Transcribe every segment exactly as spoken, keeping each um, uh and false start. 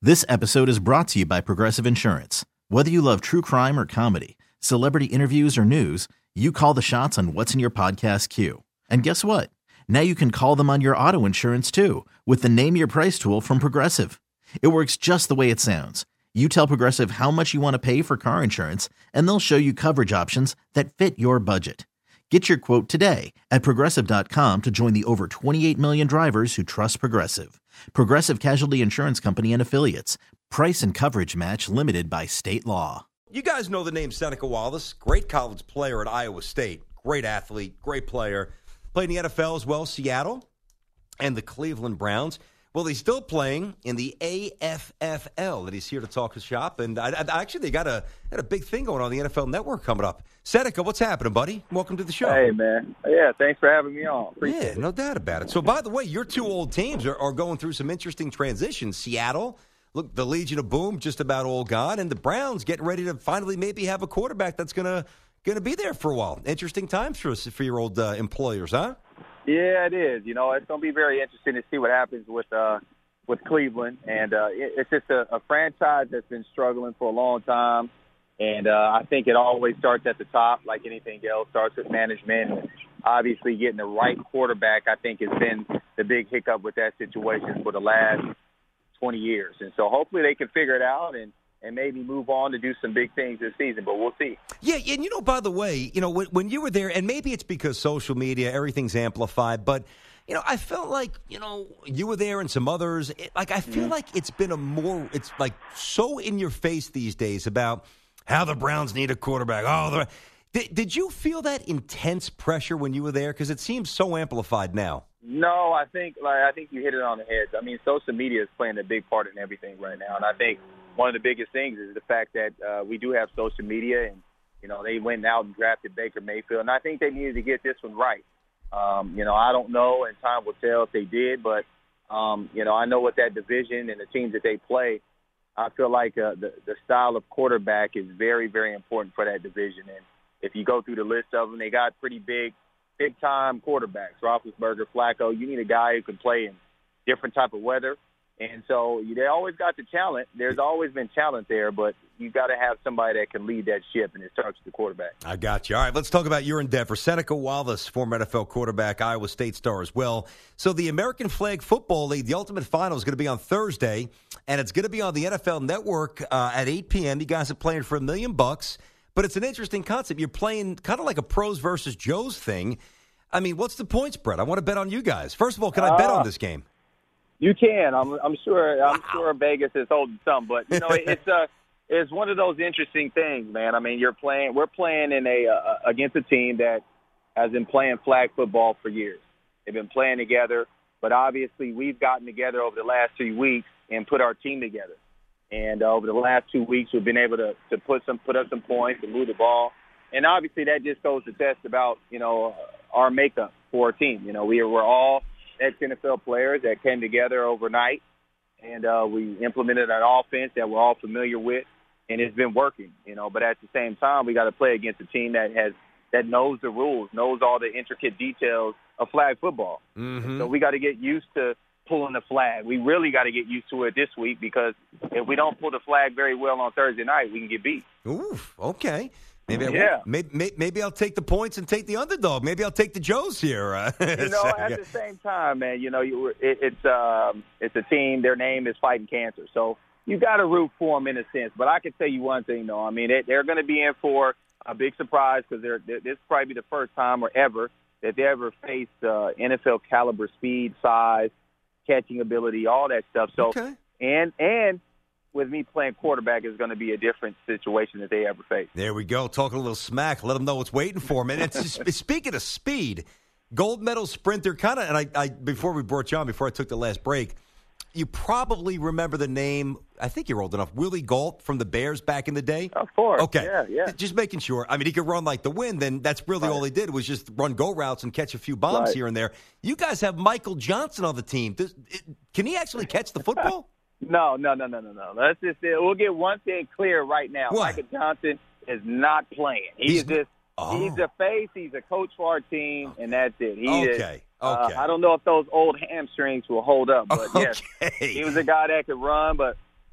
This episode is brought to you by Progressive Insurance. Whether you love true crime or comedy, celebrity interviews or news, you call the shots on what's in your podcast queue. And guess what? Now you can call them on your auto insurance too with the Name Your Price tool from Progressive. It works just the way it sounds. You tell Progressive how much you want to pay for car insurance, and they'll show you coverage options that fit your budget. Get your quote today at Progressive dot com to join the over twenty-eight million drivers who trust Progressive. Progressive Casualty Insurance Company and Affiliates. Price and coverage match limited by state law. You guys know the name Seneca Wallace, great college player at Iowa State, great athlete, great player. Played in the N F L as well, Seattle and the Cleveland Browns. Well, he's still playing in the A F F L, and he's here to talk his shop. And I, I, actually, they got a had a big thing going on the N F L Network coming up. Seneca, what's happening, buddy? Welcome to the show. Hey, man. Yeah, thanks for having me on. Appreciate yeah, it. no doubt about it. So, by the way, your two old teams are, are going through some interesting transitions. Seattle, look, the Legion of Boom, just about all gone, and the Browns getting ready to finally maybe have a quarterback that's going to going to be there for a while. Interesting times for for your old uh, employers, huh? Yeah, it is. You know, it's going to be very interesting to see what happens with uh, with Cleveland. And uh, it, it's just a, a franchise that's been struggling for a long time. And uh, I think it always starts at the top, like anything else, starts with management. And obviously, getting the right quarterback, I think, has been the big hiccup with that situation for the last twenty years. And so hopefully they can figure it out and, and maybe move on to do some big things this season, but we'll see. Yeah, and you know, by the way, you know, when, when you were there, and maybe it's because social media, everything's amplified, but, you know, I felt like, you know, you were there and some others. It, like, I feel mm-hmm. like it's been a more, it's like so in your face these days about how the Browns need a quarterback. Oh, the, did, did you feel that intense pressure when you were there? Because it seems so amplified now. No, I think like I think you hit it on the head. I mean, social media is playing a big part in everything right now, and I think one of the biggest things is the fact that uh, we do have social media, and you know they went out and drafted Baker Mayfield, and I think they needed to get this one right. Um, you know, I don't know, and time will tell if they did, but um, you know, I know what that division and the teams that they play. I feel like uh, the the style of quarterback is very, very important for that division, and if you go through the list of them, they got pretty big. Big-time quarterbacks, Roethlisberger, Flacco. You need a guy who can play in different type of weather. And so they always got the talent. There's always been talent there, but you got to have somebody that can lead that ship, and it starts with the quarterback. I got you. All right, let's talk about your endeavor. Seneca Wallace, former N F L quarterback, Iowa State star as well. So the American Flag Football League, the Ultimate Final, is going to be on Thursday, and it's going to be on the N F L Network uh, at eight p.m. You guys are playing for a million bucks. But it's an interesting concept. You're playing kind of like a pros versus Joes thing. I mean, what's the point spread? I want to bet on you guys. First of all, can I bet uh, on this game? You can. I'm, I'm sure. I'm wow. sure Vegas is holding some, but you know, it's uh, it's one of those interesting things, man. I mean, you're playing. We're playing in a uh, against a team that has been playing flag football for years. They've been playing together, but obviously we've gotten together over the last three weeks and put our team together. And uh, over the last two weeks, we've been able to, to put some put up some points and move the ball. And obviously, that just goes to test about you know our makeup for our team. You know, we are, we're all ex-N F L players that came together overnight, and uh, we implemented an offense that we're all familiar with, and it's been working. You know, but at the same time, we got to play against a team that has that knows the rules, knows all the intricate details of flag football. Mm-hmm. So we got to get used to pulling the flag. We really got to get used to it this week because if we don't pull the flag very well on Thursday night, we can get beat. Oof, okay. Maybe I yeah. maybe, maybe I'll take the points and take the underdog. Maybe I'll take the Joes here. Uh, you know, at the same time, man, you know, you, it, it's um, it's a team. Their name is Fighting Cancer. So you got to root for them in a sense. But I can tell you one thing, though. I mean, they, they're going to be in for a big surprise because they're, they're, this is probably the first time or ever that they ever faced uh, N F L caliber speed, size, catching ability, all that stuff. So, okay. and and with me playing quarterback is going to be a different situation that they ever face. There we go. Talking a little smack. Let them know what's waiting for them. And it's just, speaking of speed, gold medal sprinter, kind of. And I, I, before we brought you on, before I took the last break, you probably remember the name. I think you're old enough. Willie Gault from the Bears back in the day. Of course. Okay. Yeah, yeah. Just making sure. I mean, he could run like the wind. Then that's really right. all he did was just run go routes and catch a few bombs right. here and there. You guys have Michael Johnson on the team. Does, it, can he actually catch the football? No, no, no, no, no, no. Let's just we'll get one thing clear right now. What? Michael Johnson is not playing. He He's, is just oh. he's a face. He's a coach for our team, and that's it. He okay. Is, okay. Uh, I don't know if those old hamstrings will hold up, but okay. yes, he was a guy that could run. But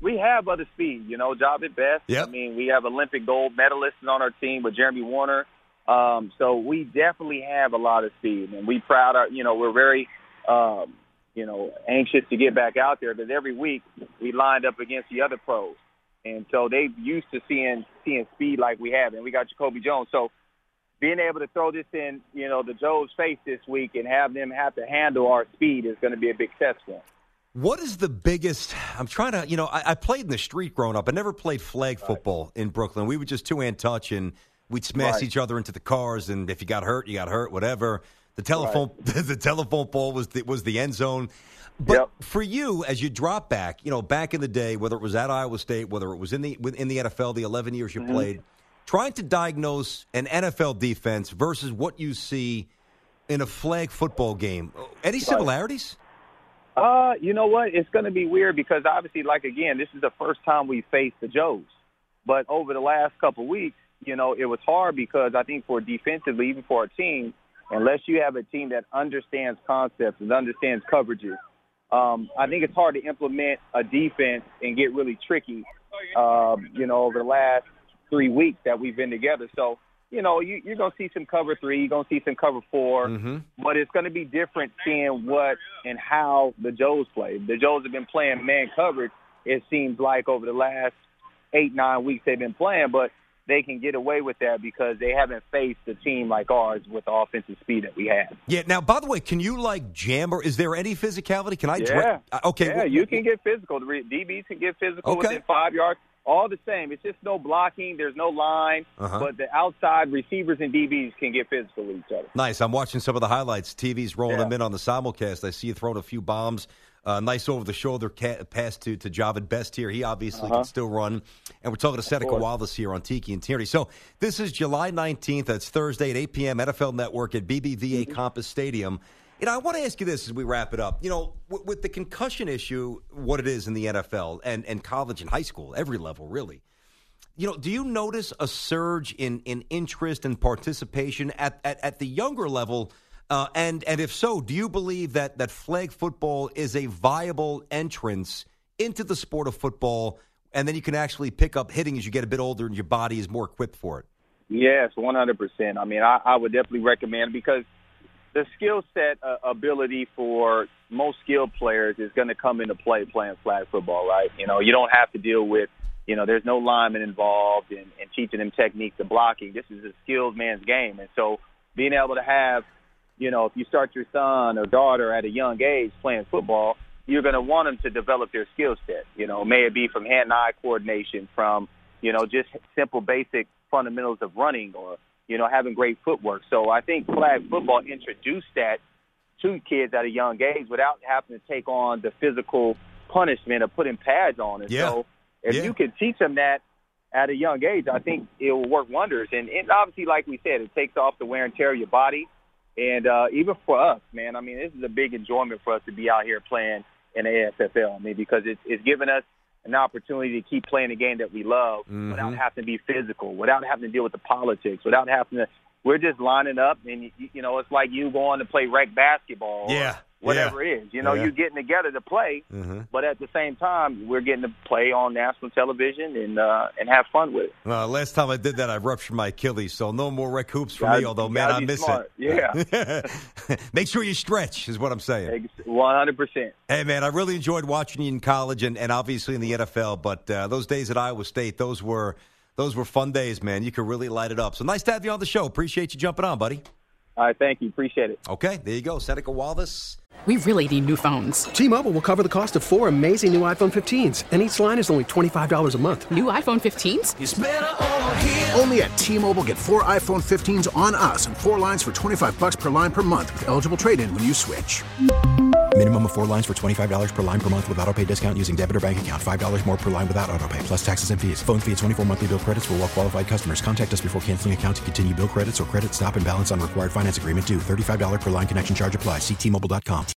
we have other speed. You know, Javid Best. Yep. I mean, we have Olympic gold medalists on our team with Jeremy Warner. Um, so we definitely have a lot of speed, and we proud our, you know, we're very, um, you know, anxious to get back out there because every week we lined up against the other pros. And so they used to seeing, seeing speed like we have, and we got Jacoby Jones. So being able to throw this in, you know, the Joe's face this week and have them have to handle our speed is going to be a big test for them. What is the biggest – I'm trying to – you know, I, I played in the street growing up. I never played flag football right. in Brooklyn. We would just two-hand touch, and we'd smash right. each other into the cars, and if you got hurt, you got hurt, whatever. The telephone right. the telephone pole was the, was the end zone. But yep. for you, as you drop back, you know, back in the day, whether it was at Iowa State, whether it was in the in the N F L, the eleven years you mm-hmm. played, trying to diagnose an N F L defense versus what you see in a flag football game, any similarities? Uh, you know what? It's going to be weird because obviously, like, again, this is the first time we faced the Joes. But over the last couple of weeks, you know, it was hard because I think for defensively, even for our team, unless you have a team that understands concepts and understands coverages, um, I think it's hard to implement a defense and get really tricky, um, you know, over the last three weeks that we've been together. So, you know, you, you're going to see some cover three, you're going to see some cover four, mm-hmm. but it's going to be different seeing what and how the Joes play. The Joes have been playing man coverage, it seems like, over the last eight, nine weeks they've been playing, but they can get away with that because they haven't faced a team like ours with the offensive speed that we have. Yeah. Now, by the way, can you, like, jam, or is there any physicality? Can I? Yeah. Dra- okay. Yeah, well, you can get physical. The D Bs can get physical okay. within five yards. All the same. It's just no blocking. There's no line. Uh-huh. But the outside receivers and D Bs can get physical with each other. Nice. I'm watching some of the highlights. T V's rolling yeah. them in on the simulcast. I see you throwing a few bombs. Uh, nice over-the-shoulder ca- pass to, to Javid Best here. He obviously uh-huh. can still run. And we're talking to Seneca Wallace here on Tiki and Tierney. So this is July nineteenth. That's Thursday at eight p.m. N F L Network at B B V A mm-hmm. Compass Stadium. You know, I want to ask you this as we wrap it up. You know, w- with the concussion issue, what it is in the N F L and, and college and high school, every level really, you know, do you notice a surge in, in interest and participation at, at, at the younger level? Uh, and and if so, do you believe that, that flag football is a viable entrance into the sport of football, and then you can actually pick up hitting as you get a bit older and your body is more equipped for it? Yes, one hundred percent. I mean, I, I would definitely recommend it because the skill set uh, ability for most skilled players is going to come into play playing flag football, right? You know, you don't have to deal with, you know, there's no lineman involved in, in teaching them techniques of blocking. This is a skilled man's game. And so being able to have, you know, if you start your son or daughter at a young age playing football, you're going to want them to develop their skill set. You know, may it be from hand-eye coordination, from, you know, just simple basic fundamentals of running or, you know, having great footwork. So I think flag football introduced that to kids at a young age without having to take on the physical punishment of putting pads on. And yeah. so if yeah. you can teach them that at a young age, I think it will work wonders. And, and obviously, like we said, it takes off the wear and tear of your body. And uh, even for us, man, I mean, this is a big enjoyment for us to be out here playing in the A S F L. I mean, because it's, it's given us an opportunity to keep playing the game that we love mm-hmm. without having to be physical, without having to deal with the politics, without having to – we're just lining up, and, you, you know, it's like you going to play rec basketball yeah. or whatever yeah. it is. You know, yeah. you're getting together to play, mm-hmm. but at the same time, we're getting to play on national television and uh, and have fun with it. Well, last time I did that, I ruptured my Achilles, so no more rec hoops for me, although, man, I miss smart. it. Yeah. Make sure you stretch is what I'm saying. one hundred percent. Hey, man, I really enjoyed watching you in college and, and obviously in the N F L, but uh, those days at Iowa State, those were those were fun days, man. You could really light it up. So nice to have you on the show. Appreciate you jumping on, buddy. All right, thank you. Appreciate it. Okay, there you go. Seneca Wallace. We really need new phones. T-Mobile will cover the cost of four amazing new iPhone fifteens, and each line is only twenty-five dollars a month. New iPhone fifteens? It's better over here. Only at T-Mobile, get four iPhone fifteens on us and four lines for twenty-five dollars per line per month with eligible trade-in when you switch. Minimum of four lines for twenty-five dollars per line per month with autopay discount using debit or bank account. five dollars more per line without autopay, plus taxes and fees. Phone fee at twenty-four monthly bill credits for well-qualified customers. Contact us before canceling account to continue bill credits or credit stop and balance on required finance agreement due. thirty-five dollars per line connection charge applies. See T Mobile dot com.